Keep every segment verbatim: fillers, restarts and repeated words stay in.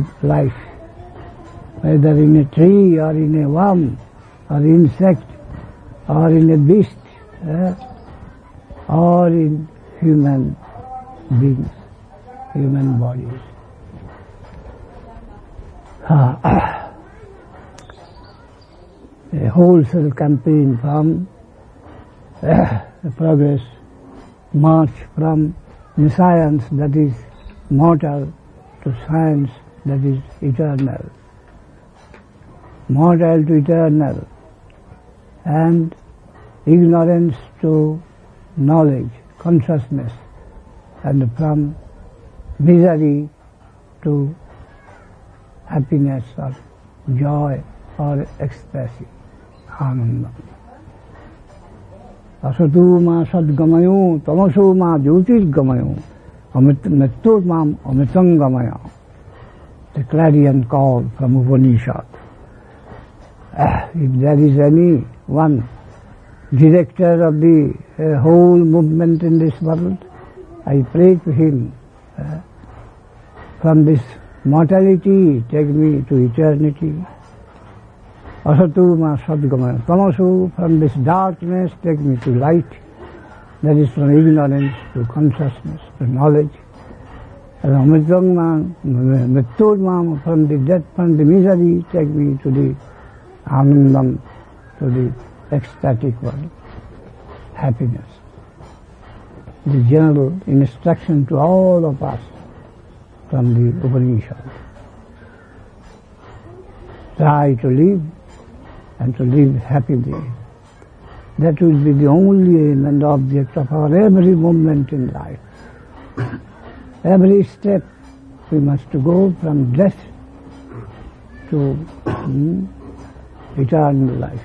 life, whether in a tree or in a worm or insect or in a beast uh, or in human beings, human bodies. Uh, a wholesale campaign from uh, the progress, march from the science that is mortal to science that is eternal, mortal to eternal, and ignorance to knowledge, consciousness, and from misery to happiness or joy or ecstasy, ananda. Asatu ma sadgamayo, tamaso ma jyotirgamayo, amittur mam amitangamayo. The clarion call from Upanishad. Uh, if there is any one director of the uh, whole movement in this world, I pray to him, uh, from this mortality take me to eternity. Asatu ma sadgamaya. Tamasu, from this darkness take me to light, that is from ignorance to consciousness, to knowledge. And amitam ma, mittur ma, from the death, from the misery take me to the anandam, to the ecstatic world, happiness. The general instruction to all of us from the Upanishad. Try to live and to live happily. That will be the only aim and object of our every moment in life. Every step we must go from death to hmm, eternal life.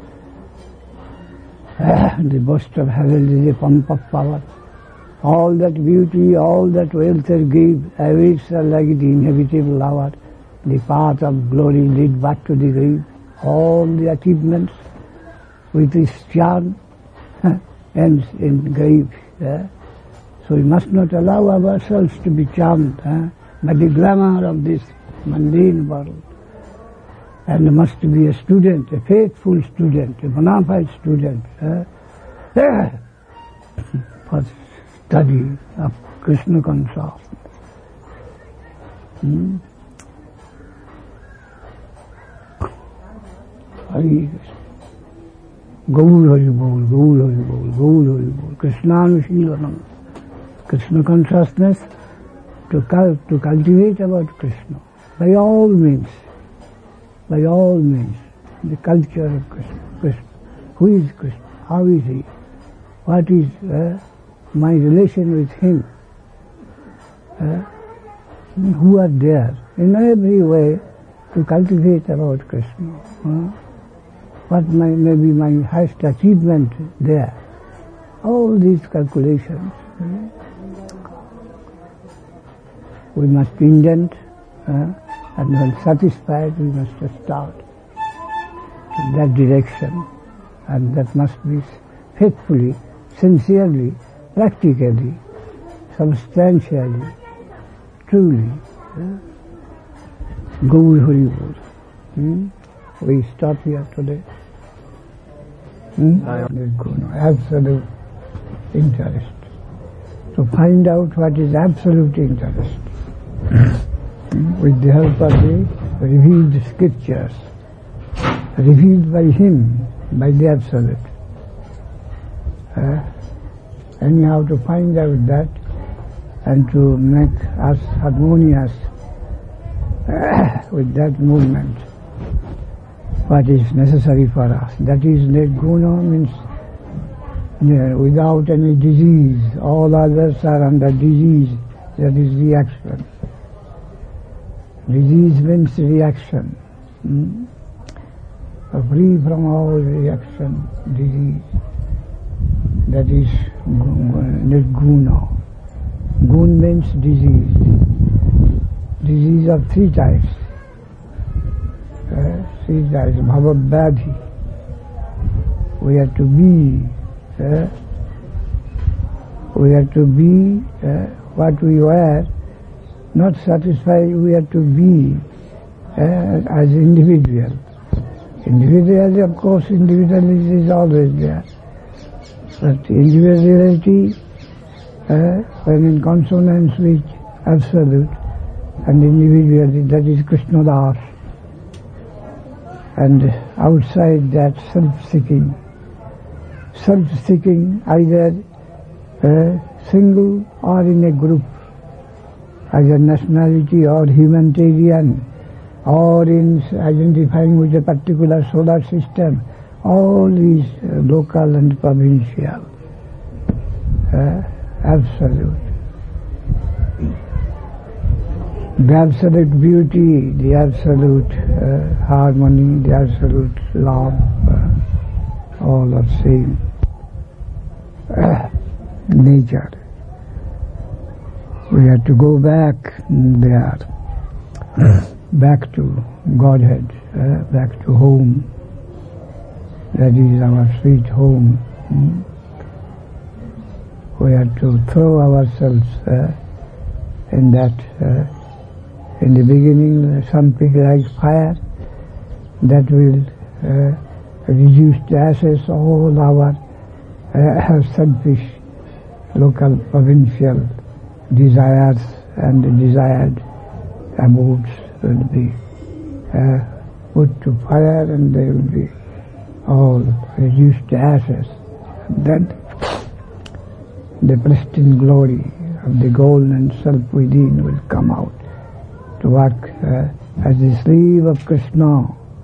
The boast of herald is a pump of power. All that beauty, all that wealth they give, awaits are like the inevitable hour. The path of glory lead back to the grave. All the achievements with its charm ends in grave. Eh? So we must not allow ourselves to be charmed eh, by the glamour of this mundane world. And must be a student, a faithful student, a bona fide student eh, eh, for study of Krishna consciousness. Hmm? Hari Krishna. Gaur Hari Bol, Gaur Hari Bol, Gaur Hari Bol. Krishnanushīlanam. Krishna consciousness, to, to cultivate about Krishna by all means. By all means, the culture of Krishna. Krishna. Who is Krishna? How is he? What is uh, my relation with him? Uh, who are there? In every way to cultivate about Krishna. Uh, what may, may be my highest achievement there? All these calculations. Uh, we must indent. Uh, And when satisfied, we must start in that direction. And that must be faithfully, sincerely, practically, substantially, truly. Gaur Hari Bol. Hmm? We stop here today. Hmm? Absolute interest. To find out what is absolute interest. With the help of the revealed scriptures, revealed by him, by the Absolute. Uh, anyhow, to find out that and to make us harmonious uh, with that movement, what is necessary for us. That is Nirguna, means uh, without any disease. All others are under disease. That is reaction. Disease means reaction. Hmm? Free from all reaction, disease. That is Nirguna. Gun means disease. Disease of three types. Uh, three types. Bhavabhadhi. We have to be. Uh, we have to be uh, what we were not satisfied, we have to be uh, as individual. Individuality, of course, individuality is always there. But individuality, uh, when in consonance with Absolute, and individuality, that is Krishna Das. And outside that, self-seeking. Self-seeking either uh, single or in a group, either nationality or humanitarian, or in identifying with a particular solar system, all these uh, local and provincial, uh, absolute. The absolute beauty, the absolute uh, harmony, the absolute love, uh, all are same uh, nature. We have to go back there, back to Godhead, uh, back to home. That is our sweet home. Mm. We have to throw ourselves uh, in that. Uh, in the beginning, something like fire that will uh, reduce to ashes all our uh, selfish, local, provincial desires and desired abodes will be uh, put to fire, and they will be all reduced to ashes. And then the pristine glory of the golden self within will come out to work uh, as the slave of Krishna.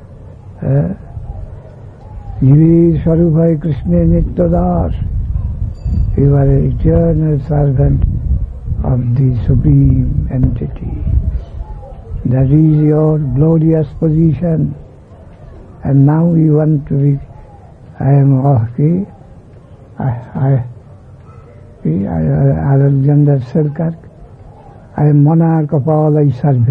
Jivi Sarubhai Krishna Nityadas. You are an eternal servant of the Supreme Entity. That is your glorious position. And now you want to be, I am okay, I, I, I, Alexander Selkirk, I am monarch of all I serve.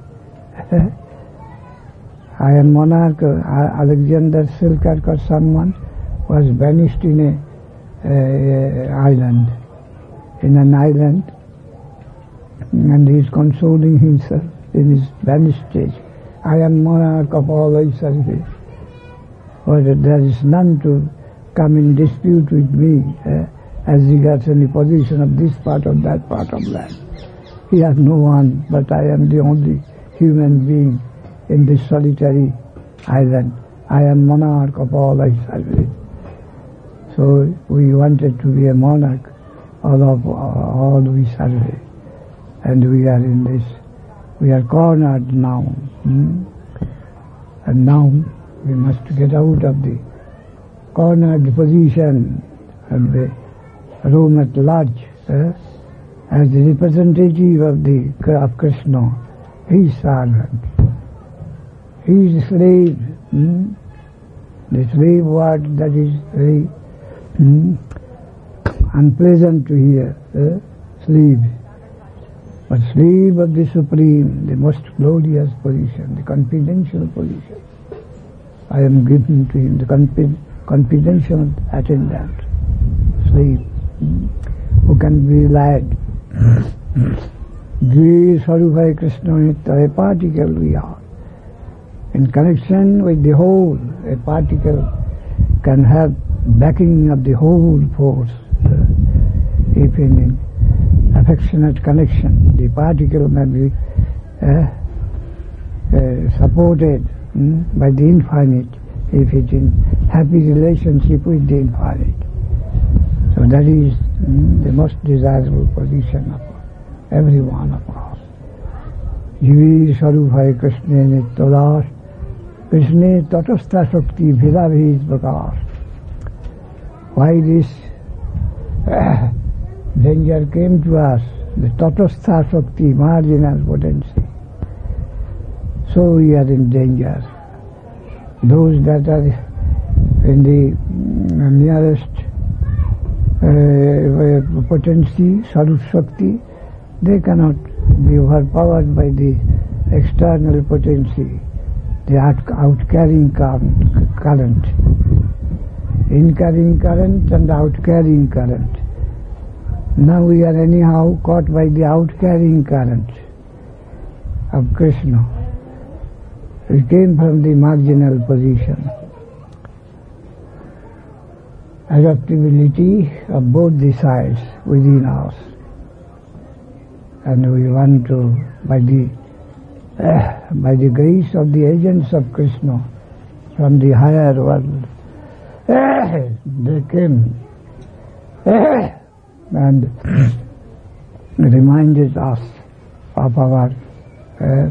I am monarch. Alexander Selkirk or someone was banished in a uh, island, in an island, and he is consoling himself in his banished stage. I am monarch of all I serve. Or there is none to come in dispute with me uh, as regards any position of this part or that part of land. He has no one, but I am the only human being in this solitary island. I am monarch of all I serve. So we wanted to be a monarch all of all we serve, and we are in this. We are cornered now, hmm? and now we must get out of the cornered position and the room at large. Eh? As the representative of the of Krishna, his servant, his slave. Hmm? The slave word that is very hmm, unpleasant to hear. Eh? Slave. But slave of the Supreme, the most glorious position, the confidential position. I am given to him the confi confidential attendant, slave, hmm, who can be led. Jai Sarubhai Krishna Nitya, a particle we are. In connection with the whole, a particle can have backing of the whole force. Uh, if in affectionate connection, the particle may be uh, uh, supported mm, by the infinite, if it in happy relationship with the infinite. So that is mm, the most desirable position of every one of us. Jivi Sarubhai Krishna Nityadas, Krishna Tatastha Shakti Bhidabhid Prakash. Why this uh, danger came to us, the Tatastha Shakti, marginal potency. So we are in danger. Those that are in the mm, nearest uh, potency, Sarup Shakti, they cannot be overpowered by the external potency, the out, out-carrying current, current, in-carrying current and out-carrying current. Now we are anyhow caught by the out-carrying current. of Krishna. We came from the marginal position. Adaptability of both the sides within us. And we want to, by the, uh, by the grace of the agents of Krishna from the higher world, uh, they came uh, and reminded us of our uh,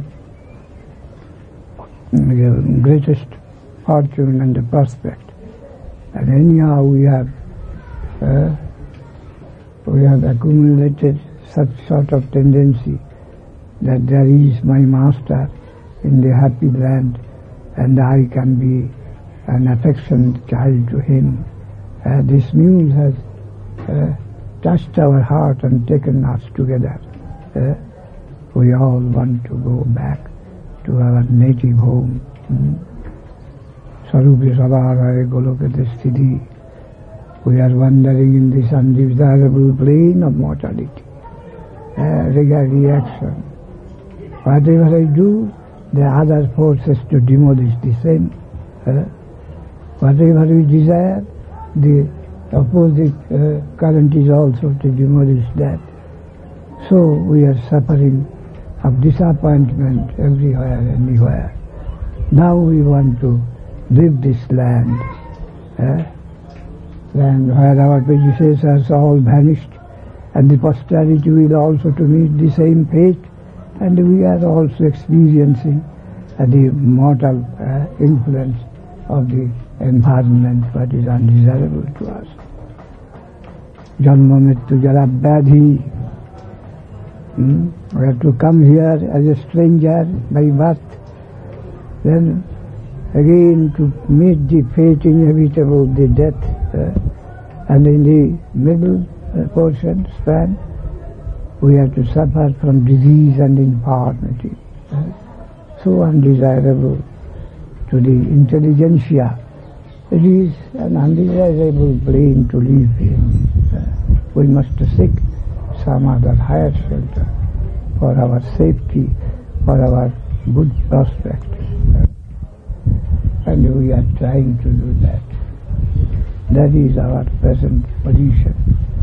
greatest fortune and the prospect. And anyhow we have uh, we have accumulated such sort of tendency that there is my master in the happy land and I can be an affectionate child to him. Uh, this news has uh, touched our heart and taken us together. Uh, we all want to go back to our native home. Hmm? Sarupi Savara Golokate Sthiti. We are wandering in this undesirable plane of mortality. Uh, regard reaction. Whatever I do, the other forces to demolish the same. Uh, whatever we desire, the opposite uh, current is also to demolish that. So we are suffering of disappointment everywhere, anywhere. Now we want to leave this land, eh? land where our predecessors all vanished, and the posterity will also to meet the same fate, and we are also experiencing uh, the mortal uh, influence of the environment, what is undesirable to us. Janma Mrityu Jara Vyadhi. Hmm? We have to come here as a stranger by birth, then again to meet the fate inevitable, the death, uh, and in the middle uh, portion, span, we have to suffer from disease and infirmity. Uh, so undesirable to the intelligentsia. It is an undesirable plane to live in. Uh, we must seek some other higher shelter for our safety, for our good prospect. Uh, and we are trying to do that. That is our present position.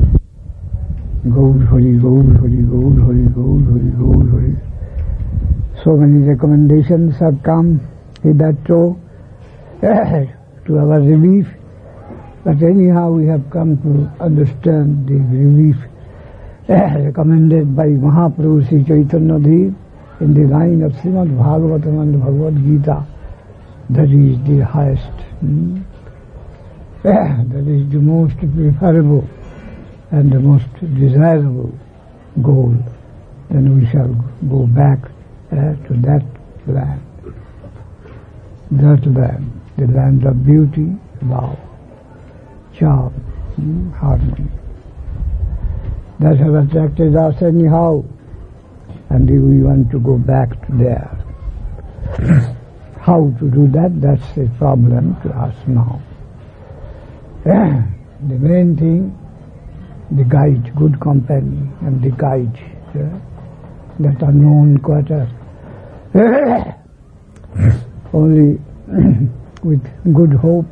Gaur Hari, Gaur Hari, Gaur Hari, Gaur Hari, Gaur Hari. So many recommendations have come hitherto to our relief, but anyhow we have come to understand the relief recommended by Mahaprabhu Sri Chaitanya Dev in the line of Srimad Bhagavatam and Bhagavad Gita. That is the highest, hmm? that is the most preferable and the most desirable goal. Then we shall go back uh, to that land, that land, the land of beauty, love, charm, hmm? harmony. That has attracted us anyhow, and we want to go back to there. How to do that, that's a problem to us now. The main thing, the guide, good company, and the guide, yeah? That unknown quarter. Only with good hope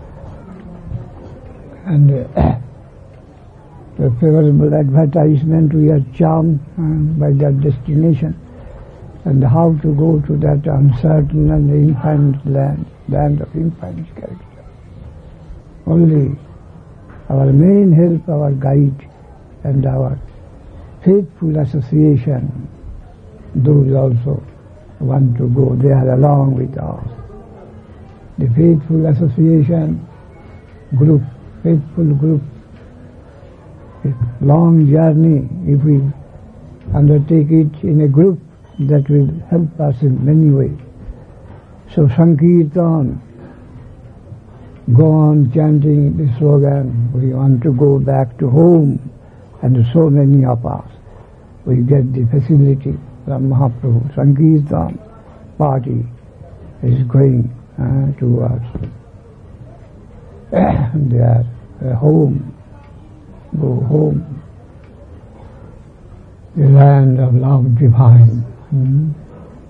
and uh, the favorable advertisement we are charmed uh, by that destination, and how to go to that uncertain and infinite land, land of infinite character. Only our main help, our guide, and our faithful association, those also want to go there along with us. The faithful association group, faithful group, long journey, if we undertake it in a group, that will help us in many ways. So Sankirtan, go on chanting the slogan, we want to go back to home, and so many of us, we get the facility from Mahaprabhu. Sankirtan party is going uh, towards their uh, home, go home, the land of love divine. Hmm?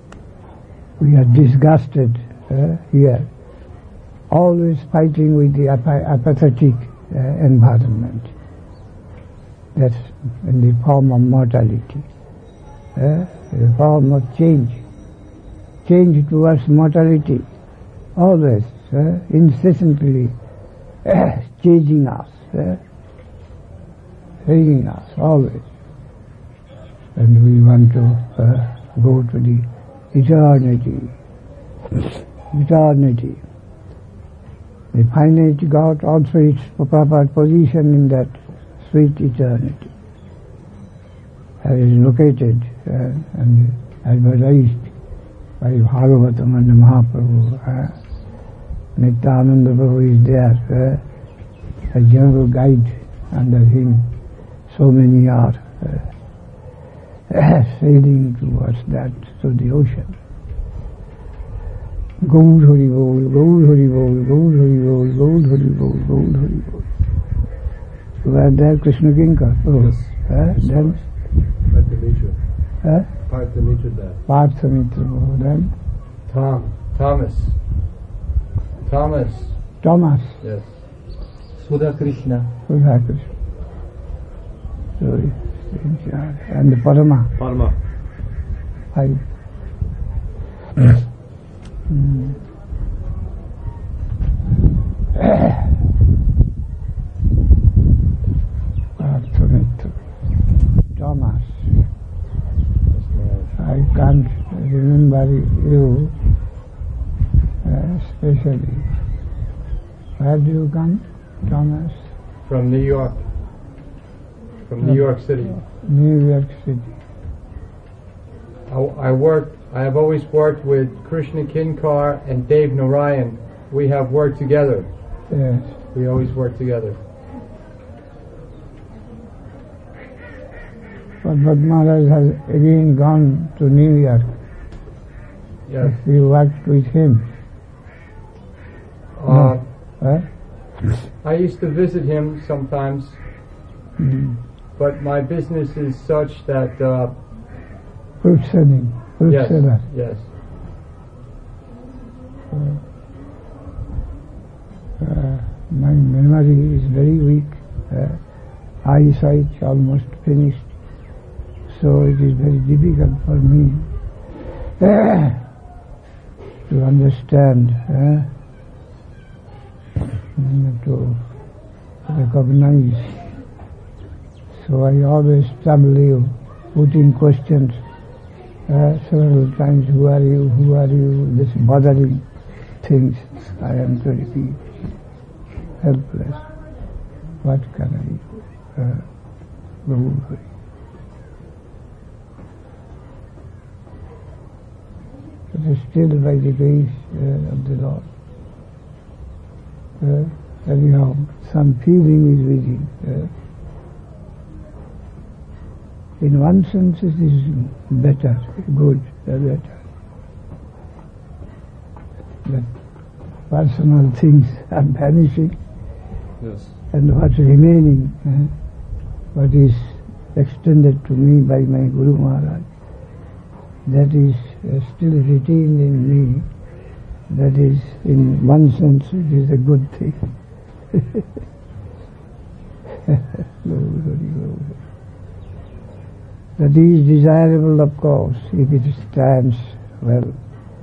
We are disgusted uh, here, always fighting with the ap- apathetic uh, environment. That's in the form of mortality, uh, the form of change. Change towards mortality, always, uh, incessantly uh, changing us, uh, changing us, always. And we want to uh, go to the eternity, eternity. The finite got also its proper position in that sweet eternity. That is located uh, and advertised by Bhagavatam and Mahaprabhu. Uh, Nityananda Prabhu is there, uh, a general guide under him. So many are uh, sailing towards that, to the ocean. Gaud Hari Bol, Gaud Hari Bol, Gaud Hari Bol, Gaud Hari Bol, Gaud Hari Bol. You are there, Krishna Kinkar? Oh, yes. Uh, then? Parthamitra. Huh? Parthamitra there. Parthamitra. Then? Tom. Thomas. Thomas. Thomas. Yes. Sudha Krishna. Sudha Krishna. So, and the Parama. Parama. Five. Mm. Parthamitra. Thomas. I can't remember you uh, especially. Where do you come, Thomas? From New York. From New York City. New York City. I, I worked, I have always worked with Krishna Kinkar and Dave Narayan. We have worked together. Yes. We always work together. But Maharaj has again gone to New York. Yes. You worked with him. Uh, No. Huh? I used to visit him sometimes, Mm. but my business is such that uh, Fruit selling, fruit yes, seller. yes. Uh, uh, my memory is very weak. Uh, eyesight almost finished. So it is very difficult for me uh, to understand, uh, to recognize. So I always trouble putting questions uh, several times. Who are you? Who are you? This bothering things I am to repeat. Helpless. What can I uh, go for? It is still by the grace uh, of the Lord. Uh, anyhow, some feeling is within. Uh, in one sense it is better, good, uh, better. But personal things are vanishing. Yes. And what's remaining, uh, what is extended to me by my Guru Maharaj, that is uh, still retained in me. That is, in one sense, it is a good thing. That is desirable, of course, if it stands well.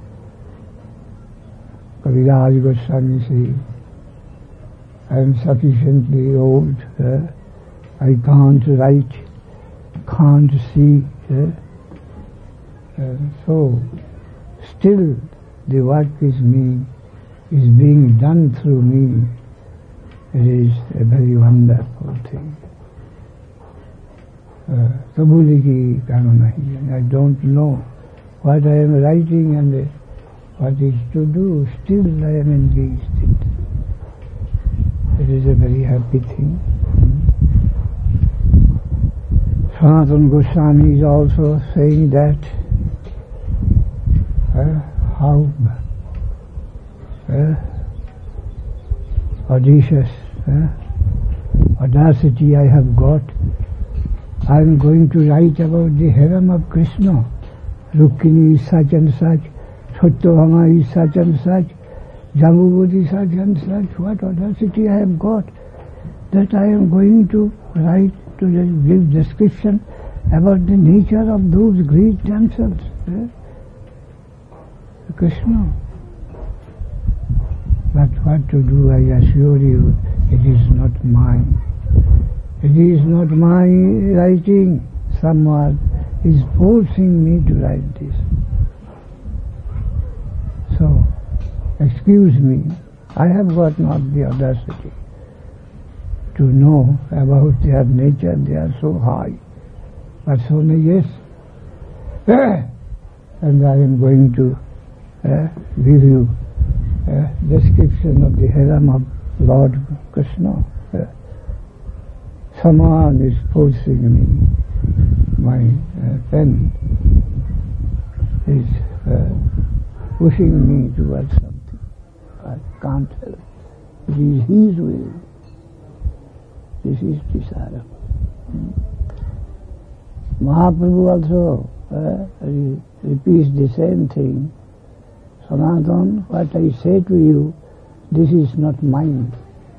Kaviraj Goswami says, I am sufficiently old, uh, I can't write, can't see. Uh, uh, so, still the work is me, is being done through me. It is a very wonderful thing. Kabuli ki kano nahi. I don't know what I am writing and uh, what is to do. Still I am engaged in it. It is a very happy thing. Sanatana Goswami is also saying that uh, how uh, audacious uh, audacity I have got. I am going to write about the harem of Krishna. Rukmini is such and such, Satyabhama is such and such, Jambuvati is such and such. What audacity I have got that I am going to write, to give description about the nature of those great damsels. Eh? Krishna. But what to do, I assure you, it is not mine. It is not my writing. Someone is forcing me to write this. So, excuse me, I have got not the audacity to know about their nature. They are so high. But so many, yes. And I am going to uh, give you a description of the harem of Lord Krishna. Uh, someone is forcing me. My uh, pen is uh, pushing me towards something. I can't help. It is His will. This is desire. Hmm. Mahaprabhu also uh, re- repeats the same thing. Sanatana, what I say to you, this is not mine.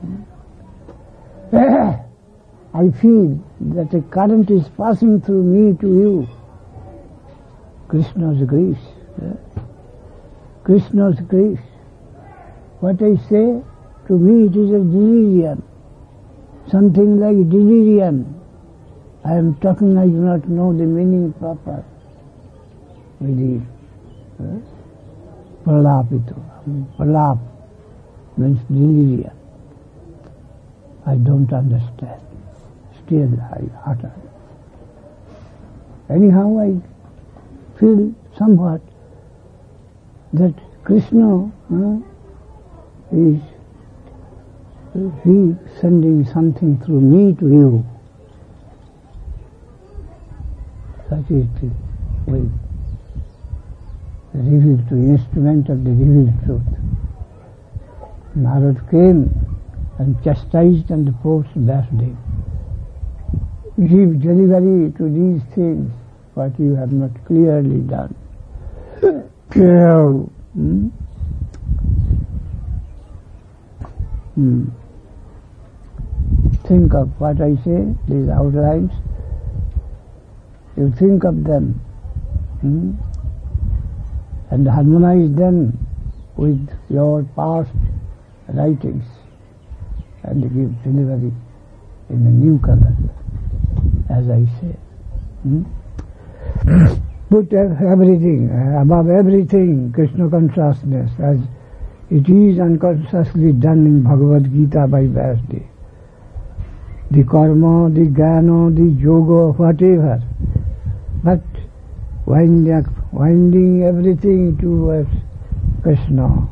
Hmm. I feel that a current is passing through me to you. Krishna's grace. Eh? Krishna's grace. What I say, to me it is a delirium. Something like delirium. I am talking, I do not know the meaning proper. With eh? Pralapito. Pralap means delirium. I don't understand. Still I utter. Anyhow, I feel somewhat that Krishna uh, is he sending something through me to you. Such is the way. The revealed to instrument of the revealed truth. Narad came and chastised and forced Vasudev. Give delivery to these things, what you have not clearly done. hmm? Hmm. Think of what I say, these outlines. You think of them hmm? and harmonize them with your past writings and give delivery in a new color. As I say. Hmm? Put everything, above everything, Krishna consciousness, as it is unconsciously done in Bhagavad Gita by Vasudev. The karma, the jnana, the yoga, whatever. But winding, winding everything towards Krishna.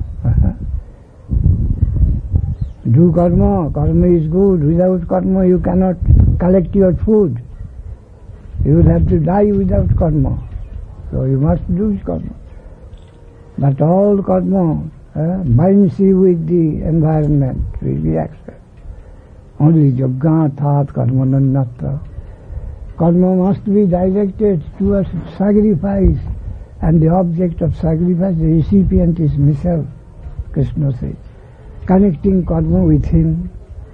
Do karma, karma is good. Without karma you cannot collect your food. You will have to die without karma. So you must do karma. But all karma uh, binds you with the environment, with the action. Only yajna that karma nannatra. Karma must be directed towards sacrifice, and the object of sacrifice, the recipient is myself, Krishna says. Connecting karma with him.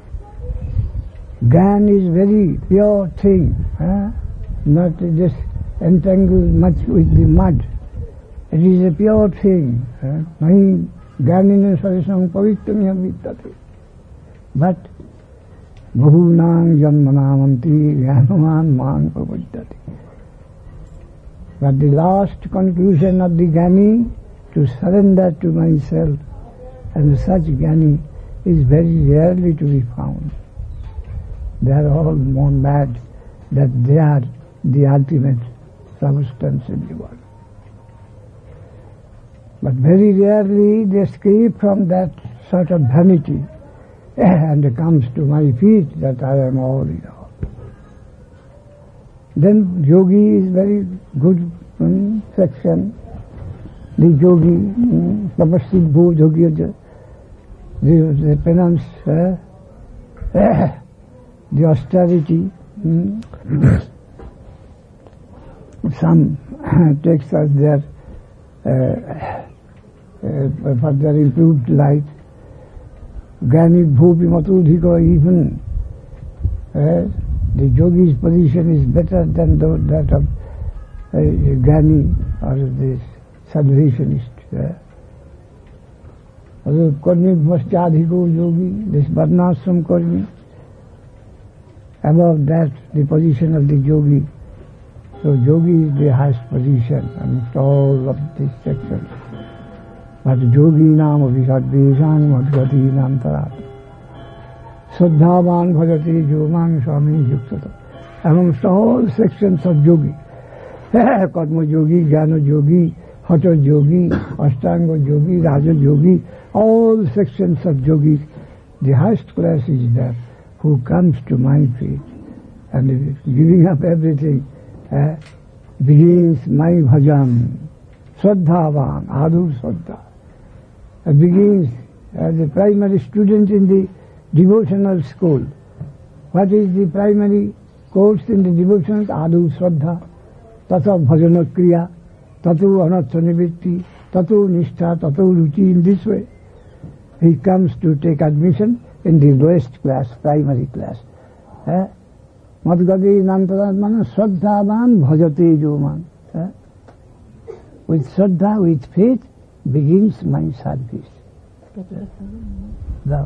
Gyan is very pure thing, huh? Not just entangled much with the mud. It is a pure thing. Mahi gyanina sarisam pavitramya vittate. But bahunang janmanamanti gyanaman man pavaddati. But the last conclusion of the Gyani, to surrender to myself, and such Gyani is very rarely to be found. They are all more mad that they are the ultimate substance in the world. But very rarely they escape from that sort of vanity and it comes to my feet that I am all in all. Then yogi is very good um, section. The yogi, tapasya bhoj yogi, the, the penance, uh, the austerity. Um, some takes us their uh, uh, further improved life. Gyani Bhupi Matudhika, even uh, the yogi's position is better than the, that of uh, Gyani or the salvationist. Uh. Also, Karmi Bhastyadhiko yogi, this Varnashram Karmi, above that, the position of the yogi. So yogi is the highest position amongst all of these sections. But yogi nam abhisarveshan madgati nam tarat. Saddhavan bhajati yomang swami yuktata. Amongst all sections of yogi, Karma yogi, Jnana yogi, Hatha yogi, Ashtanga yogi, Raja yogi, all sections of yogis, the highest class is that who comes to my feet and giving up everything, uh, begins my bhajan, Shraddhavan, Adu Shraddha. Uh, begins as a primary student in the devotional school. What is the primary course in the devotional? Adu Shraddha, Tata Bhajana Kriya, Tatu Anatha Nivitti, Tatu Nishtha, Tatu Ruchi. In this way, he comes to take admission in the lowest class, primary class. Eh? Madgadi Nantaratmana Shraddhavan Bhajate Joman. Eh? With Shraddha, with faith, begins my service. Now,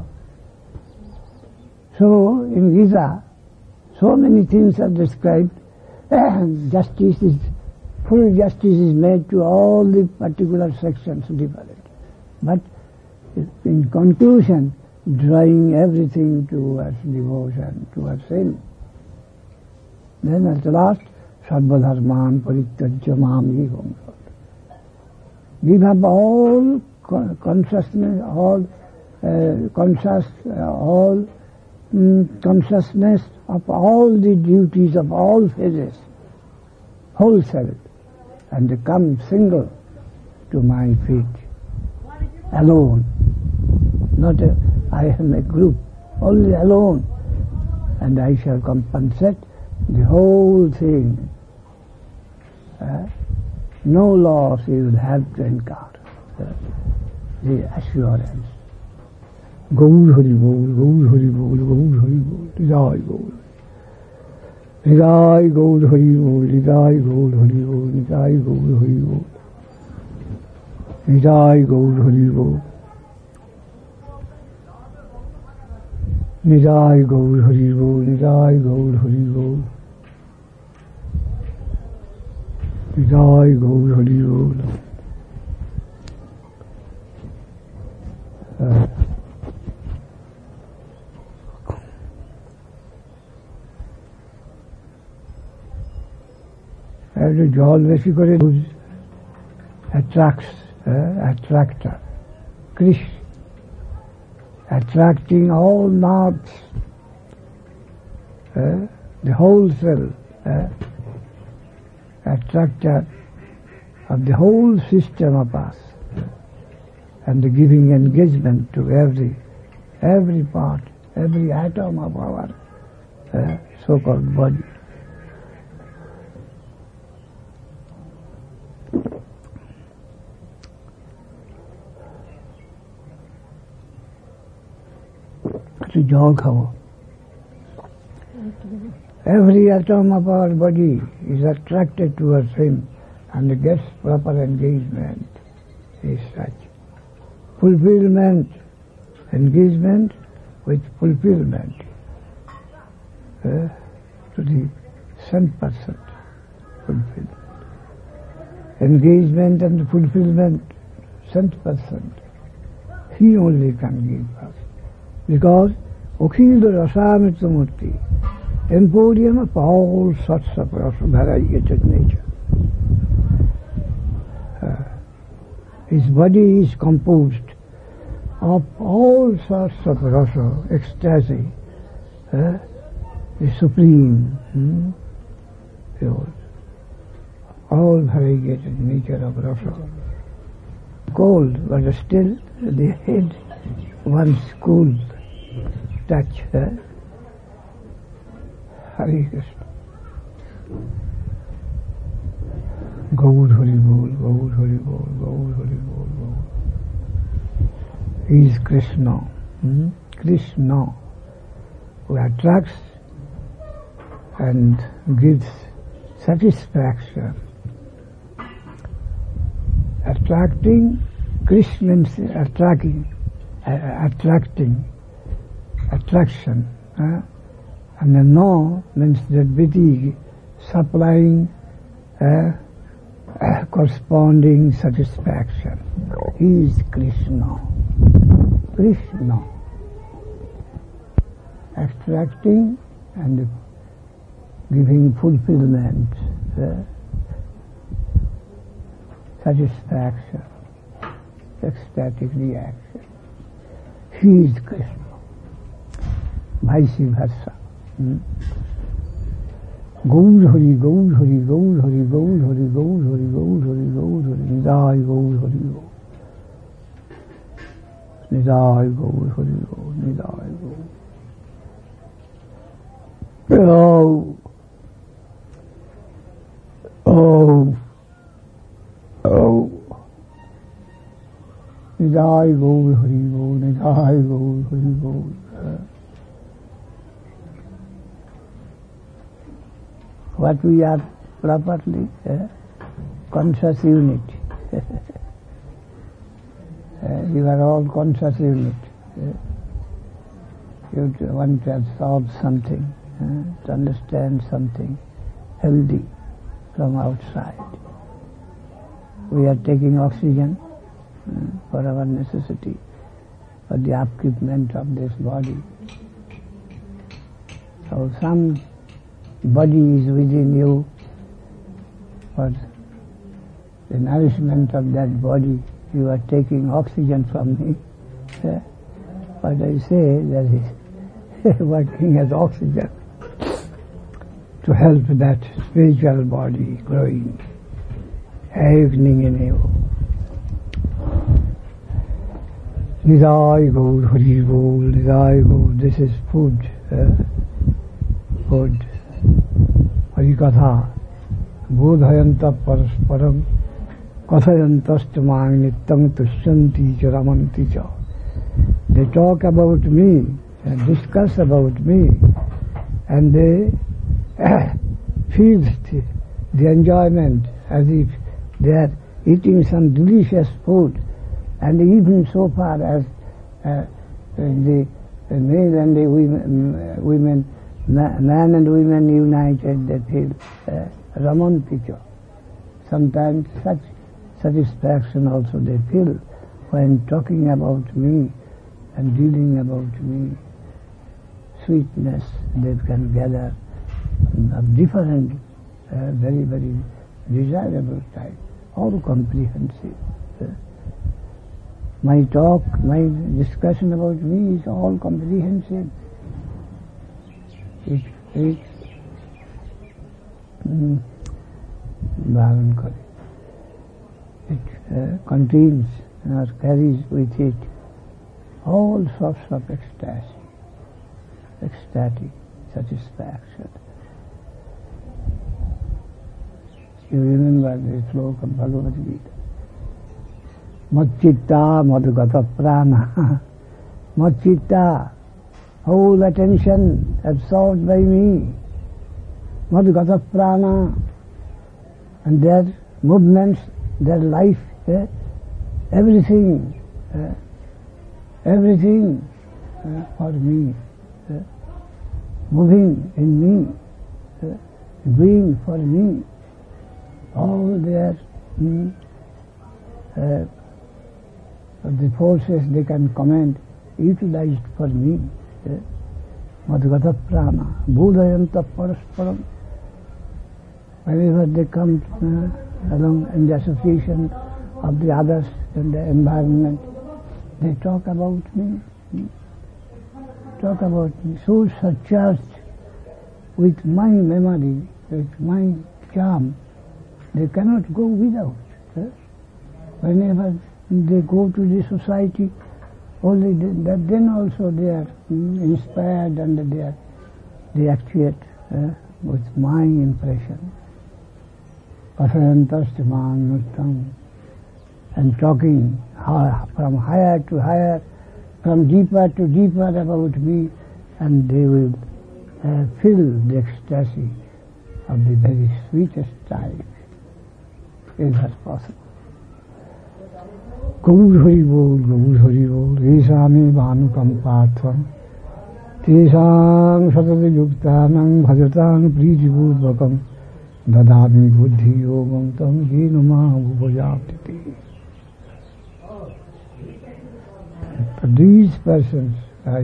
so in Gita, so many things are described. Justice is, full justice is made to all the particular sections different. But in conclusion, drawing everything towards devotion, towards Him. Then at last, Sarvadharman Parityajya Mam Evam. Give up all consciousness, all uh, conscious, uh, all mm, consciousness of all the duties of all phases, whole self, and come single to my feet, alone. Not a, I am a group, only alone, and I shall compensate the whole thing. Uh, no loss you will have to encounter. Uh, the assurance. Gaur Hari Bol, Gaur Hari Bol, Gaur Hari Bol, Nidai Gaur. Nidai Gaur Hari Bol, Nidai Gaur Hari Bol, Nidai Gaur Hari Bol. Nidai Gaur Hari Bol. Nidai Gaur Hari Bol, Nidai Gaur Hari Bol. Nidai Gaur Hari Bol. Uh, as a jol বেশি করে attracts, uh, attractor, Krish, attracting all knots, uh, the whole self, uh, attractor of the whole system of us, and the giving engagement to every, every part, every atom of our uh, so-called body. To jog how every atom of our body is attracted towards Him and gets proper engagement. Is such fulfillment, engagement with fulfillment uh, to the cent percent fulfillment. Engagement and fulfillment cent percent. He only can give us. Because Akhil Rasamrita Murti, emporium of all sorts of variegated nature. Uh, his body is composed of all sorts of rasa, ecstasy, uh, the supreme, hmm, all variegated nature of rasa. Cold, but still the head once cooled. Touch her. Hare Krishna. Gaur Hari Bol, Gaur Hari Bol, Gaur Hari Bol, Gaur. He is Krishna. Hmm? Krishna, who attracts and gives satisfaction. Attracting, Krishna means attracting, uh, attracting, attraction. Uh, and the no means that Viti supplying uh, uh, corresponding satisfaction. He is Krishna. Krishna. Attracting and giving fulfillment, uh, satisfaction, ecstatic reaction. He is Krishna. Vice versa. Hmm? Gaur Hari, Gaur Hari, Gaur Hari, Gaur Hari, Gaur Hari, Gaur Hari, Gaur Hari, Nidai Gaur Hari, Gaur. Nidai Gaur Hari, Gaur, Nidai Gaur. Oh, oh, oh. Nidai Gaur Hari, Gaur, Nidai Gaur Hari, Gaur. What we are properly, uh, conscious unit. uh, you are all conscious unit. Uh, you want to absorb something, uh, to understand something healthy from outside. We are taking oxygen uh, for our necessity, for the upkeepment of this body. So some body is within you for the nourishment of that body. You are taking oxygen from me. Uh, what I say, that is working as oxygen to help that spiritual body growing, awakening in you. Nidai Gaur Hari Gaur, Nidai Gaur. This is food. Uh, food. Harikatha, bodhayanta parasparam, kathayantastamaং nityam tushyanti cha ramanti cha. They talk about me and discuss about me, and they feel the, the enjoyment as if they are eating some delicious food, and even so far as uh, the, the male and the women, women man and women united, they feel uh, ramantika. Sometimes such satisfaction also they feel when talking about me and dealing about me. Sweetness they can gather of different, uh, very, very desirable type, all comprehensive. Uh, my talk, my discussion about me is all comprehensive. It, it, mm, it uh, contains or carries with it all sorts of ecstasy, ecstatic satisfaction. You remember the sloka of Bhagavad Gita. Macchitta madhugata prana. Macchitta, whole attention absorbed by me. Madhugata prana. And their movements, their life, eh, everything, eh, everything eh, for me, eh, moving in me, eh, doing for me, all their mm, uh, the forces they can command utilized for me. eh, Madhugata prana, bodhayanta parasparam. Whenever they come uh, along in the association of the others in the environment, they talk about me, talk about me, so surcharged with my memory, with my charm, they cannot go without. Eh? Whenever they go to the society, only that then also they are mm, inspired and they are, they actuate uh, with my impression. And talking from higher to higher from deeper to deeper about me, and they will uh, feel the ecstasy of the very sweetest type. Is that possible? Gaur Hari Bol, Gaur Hari Bol, Esame Bhanukampatham, Tesang Satata Yuktanang Bhajatang Pritibhudvakam, Dadami Buddhi Yogam Tam Yenuma Upajaptiti. For these persons, I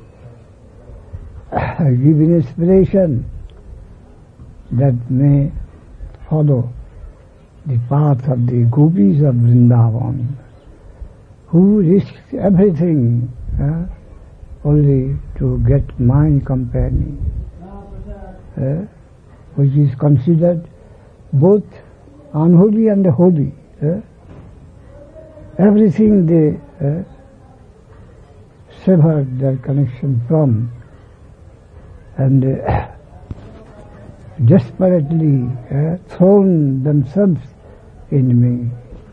give an inspiration that may follow the path of the gopis of Vrindavan, who risk everything uh, only to get my company, uh, which is considered both unholy and holy. Uh, everything they uh, severed their connection from, and uh, desperately uh, thrown themselves in me.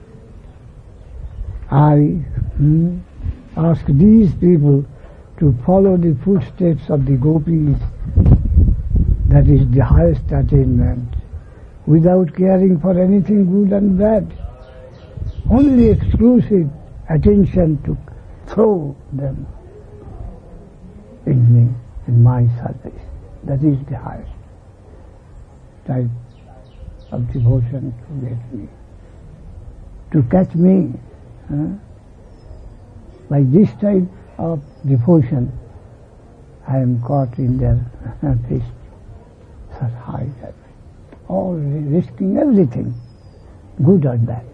I hmm, ask these people to follow the footsteps of the gopis. That is the highest attainment, without caring for anything good and bad. Only exclusive attention to throw them in me, in my service. That is the highest type of devotion to get me. To catch me huh? by this type of devotion, I am caught in their fist, such high level, all risking everything, good or bad.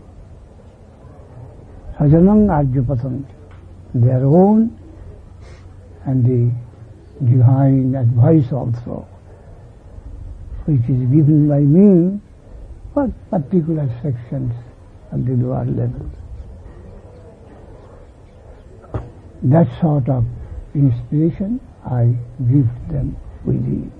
Sajanang Arjupatam, their own and the divine advice also, which is given by me for particular sections of the lower level. That sort of inspiration I give them within.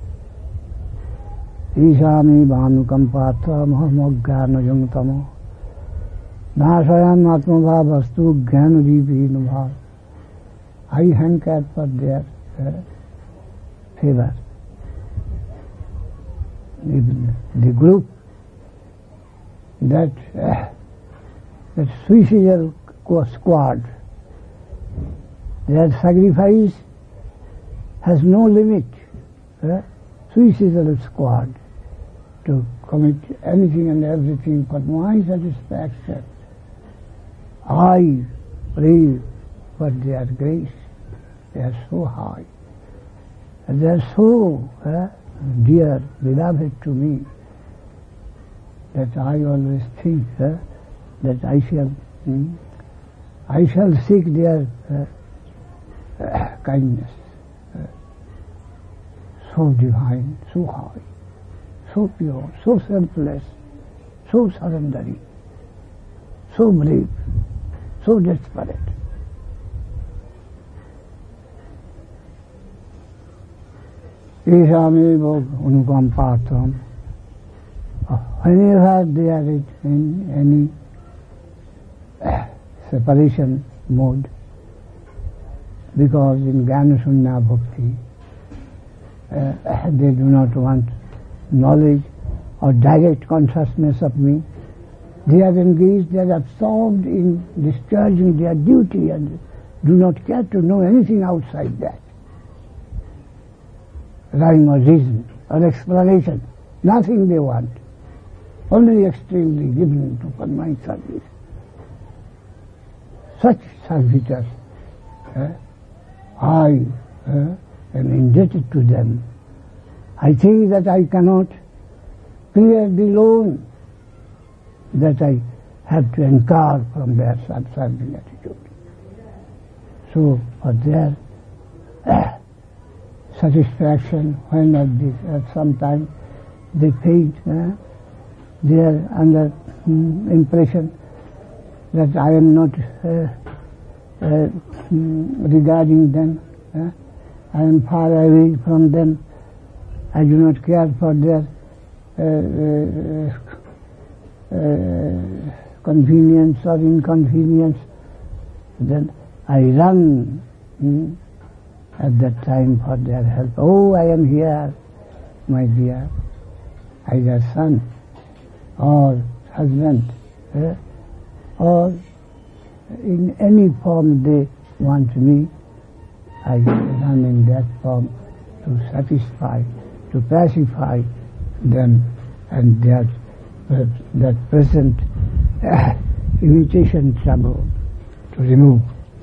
Ishami Bhanukampatra Mahamoggyana Yungtamo Nashayam Atmabha Vastu Jnanadipi Nubha. I hanker for their uh, favor. Even the group that uh, that suicidal squad, their sacrifice has no limit. Uh, suicidal squad to commit anything and everything for my satisfaction. I pray for their grace. They are so high. And they are so uh, dear, beloved to me, that I always think uh, that I shall, hmm, I shall seek their uh, uh, kindness. Uh, so divine, so high, so pure, so selfless, so surrendering, so brave, so desperate. Eshameva Anukampatham. Whenever they are in any uh, separation mode, because in Jnana Bhakti uh, they do not want knowledge or direct consciousness of me, they are engaged, they are absorbed in discharging their duty and do not care to know anything outside that. Rhyme or reason or explanation, nothing they want, only extremely given to for my service. Such servitors, uh, I uh, am indebted to them. I think that I cannot clear the loan that I have to incur from their subservient attitude. So for their uh, satisfaction, when at, this, at some time they fade, uh, they are under mm, impression that I am not uh, uh, mm, regarding them, uh, I am far away from them, I do not care for their uh, uh, uh, convenience or inconvenience, then I run hmm, at that time for their help. Oh, I am here, my dear, either son or husband, eh? or in any form they want me, I run in that form to satisfy, to pacify them and their uh, that present uh, imitation trouble to remove.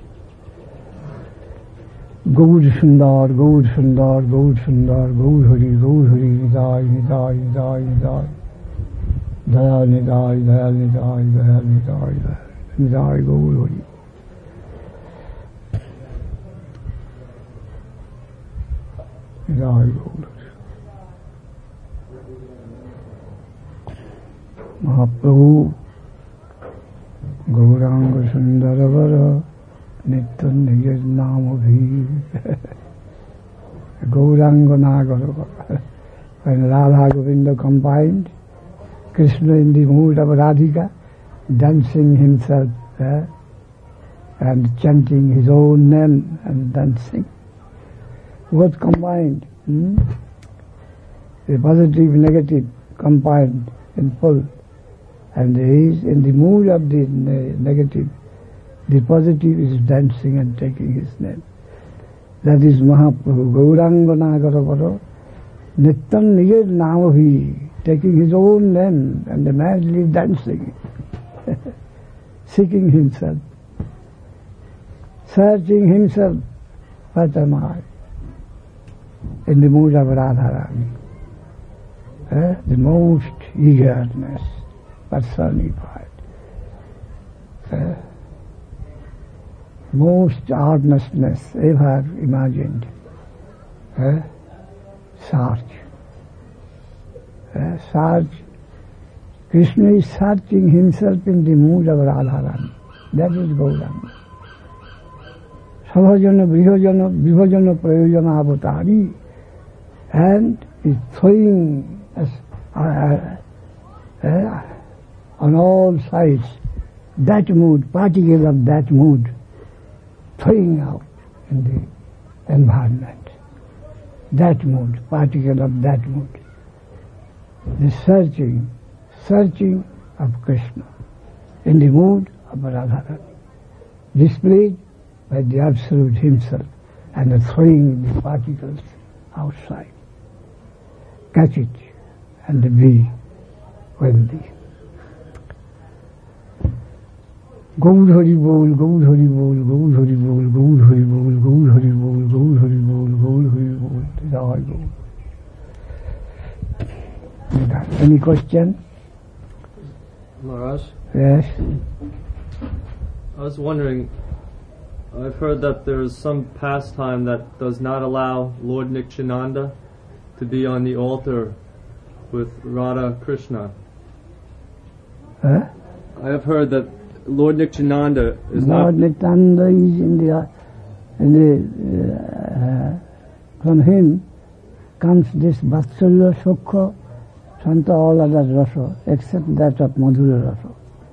Gaur Sundar, Gaur Sundar, Gaur Sundar, Gaur Hari, Gaur Hari, Nidai, Nidai, Nidai, Nidai, Daya Nidai, Daya Nidai, Daya Nidai, Nidai, Gaur Hari. Nidai, Gaur Hari. Mahaprabhu, Gauranga Sundaravara, Nitya Niyaj Namabhi, Gauranga Nagarava. When Radha Govinda combined, Krishna in the mood of Radhika, dancing himself eh, and chanting his own name and dancing. Both combined. Hmm? The positive, negative combined in full. And he is in the mood of the negative. The positive is dancing and taking his name. That is Mahaprabhu. Gauranga Nagaravara. Nityan Niyaj Namavi. Taking his own name and madly dancing. Seeking himself. Searching himself. What am I? In the mood of Radharani. Eh? The most eagerness personified. Eh? Most earnestness ever imagined. Eh? Search. Eh? Search. Krishna is searching himself in the mood of Radharani. That is Gauranga. Sabhajana, Brihajana, Vibhajana, Prayojana, Avatari, and is throwing us uh, uh, on all sides that mood, particle of that mood, throwing out in the environment. That mood, particle of that mood. The searching, searching of Krishna in the mood of Radharani, displayed by the Absolute himself and the throwing the particles outside. Catch it and be wealthy. Gaur Hari Bol, Gaur Hari Bol, Gaur Hari Bol, Gaur Hari Bol, Gaur Hari Bol, Gaur Hari Bol, Gaur Hari Bol, Jai Gaur. Any question? Maharaj? Yes? I was wondering, I've heard that there is some pastime that does not allow Lord Nityananda to be on the altar with Radha Krishna. Huh? I have heard that Lord Nityananda is Lord not... Nityananda is in the, in the uh, from him comes this Vatsalya, Sukha, Santa, all other rasa, except that of Madhura rasa.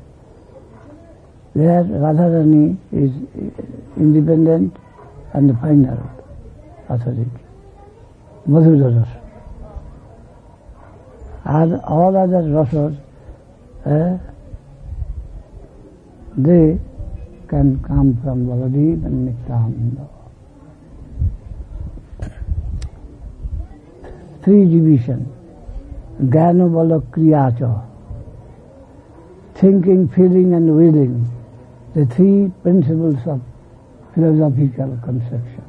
There Radharani is independent and the final authority. Madhura rasa. And all other rasas, uh, they can come from Baladev and Nityananda. Three divisions. Jnana Bala Kriyacha. Thinking, feeling and willing. The three principles of philosophical conception.